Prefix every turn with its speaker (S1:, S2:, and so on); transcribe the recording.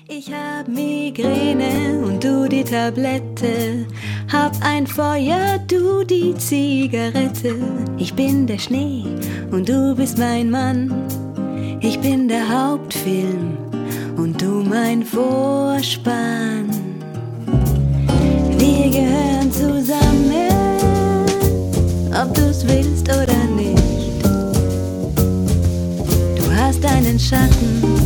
S1: Ich hab Migräne und du die Tablette, hab ein Feuer, du die Zigarette. Ich bin der Schnee und du bist mein Mann. Ich bin der Hauptfilm und du mein Vorspann. Wir gehören zusammen, ob du's willst oder nicht. Du hast einen Schatten